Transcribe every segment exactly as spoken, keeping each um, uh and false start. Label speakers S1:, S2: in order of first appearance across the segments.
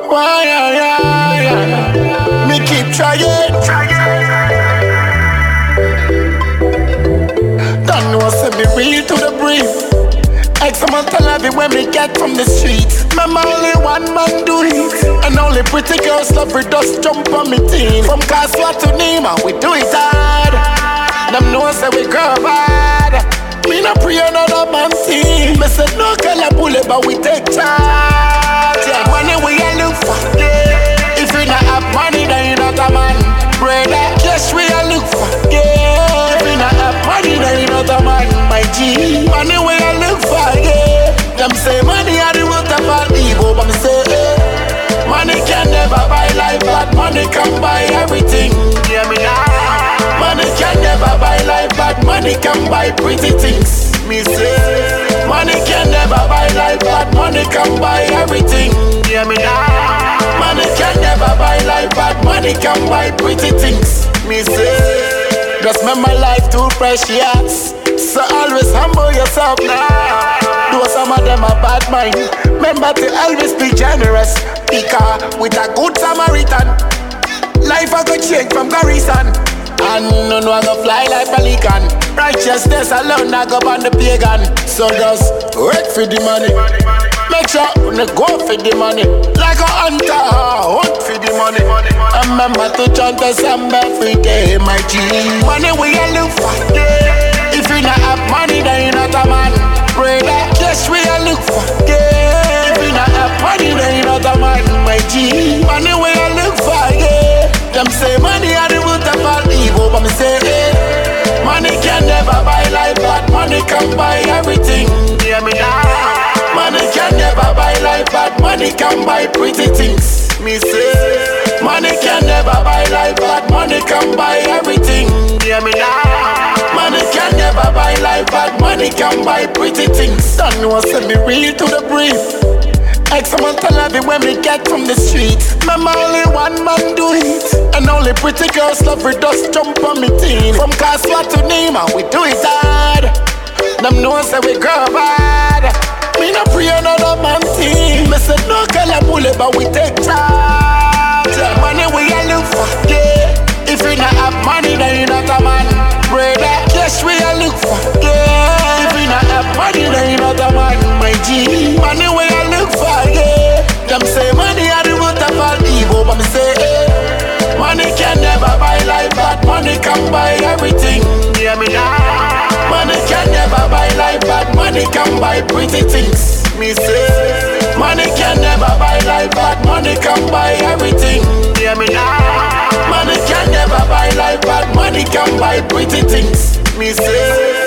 S1: Why, yeah, yeah, yeah. Me keep trying. Don't know, say me real to the brief. X amount of love it when me get from the streets. Remember only one man do it, and only pretty girls love her dust jump on me team. From Castle to Nima, we do it hard. Them know say we girl bad. Me no pray another man team. Me say no girl a bullet, but we take charge. Yeah, money we a look for. Yeah. If you not have money, then you not a man. Brother, cash we a look for. Yeah. If you not have money, then you not a man. My G, money we a look for. Yeah. Them say money are the root of all evil, but me say eh. Money can never buy life, but money can buy everything. Yeah, me now. Money can never buy life, but money can buy pretty things. Me say, money can never buy life, but money can buy everything. Yeah, me now. Money can never buy life, but money can buy pretty things. Me say, just remember life too precious, so always humble yourself now. Though some of them are bad mind, remember to always be generous, because with a good Samaritan, life I could change from Garrison. And none will go fly like pelican. Righteousness alone I go on the pagan. So just work for the money. Make sure you go for the money. Like a hunter, hunt for the money. Remember to chant a song every day, my G. Money we a look for. If you not have money, then you not a man. Brother, cash we a look for. If you not have money, then you not a man, my G. Money we a look for. Them say money are the root of all evil, but me say eh. Money can never buy life, but money can buy everything. Yeah, me now. Money can never buy life, but money can buy pretty things. Me say money can never buy life, but money can buy everything. Yeah, me now. Money can never buy life, but money can buy pretty things. Don't know, say me real to the brief. X amount of love it when me get from the streets. Remember only one man do it, and only pretty girls love her dust jump on me team. From Castle to Nima, we do it hard. Them know say we girl bad. Me no pray another man team. Me say no girl a bullet, but we take charge. Yeah, money we a look for. Yeah. If you not have money, then you not a man. Brother, cash we a look for. Yeah. If you not have money, then you not a man. My G, money we a look for. Yeah. Them say money are the root of all evil, but me say eh. Money can never buy life, but money can buy everything. Yeah, me now. Money can never buy life, but money can buy pretty things. Me say money can never buy life, but money can buy everything. Yeah, me now. Money can never buy life, but money can buy pretty things. Me say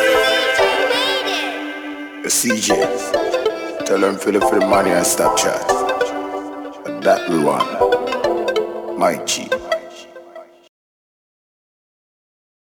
S2: C J, tell them fill it for the money and stop chat. That we want. My G.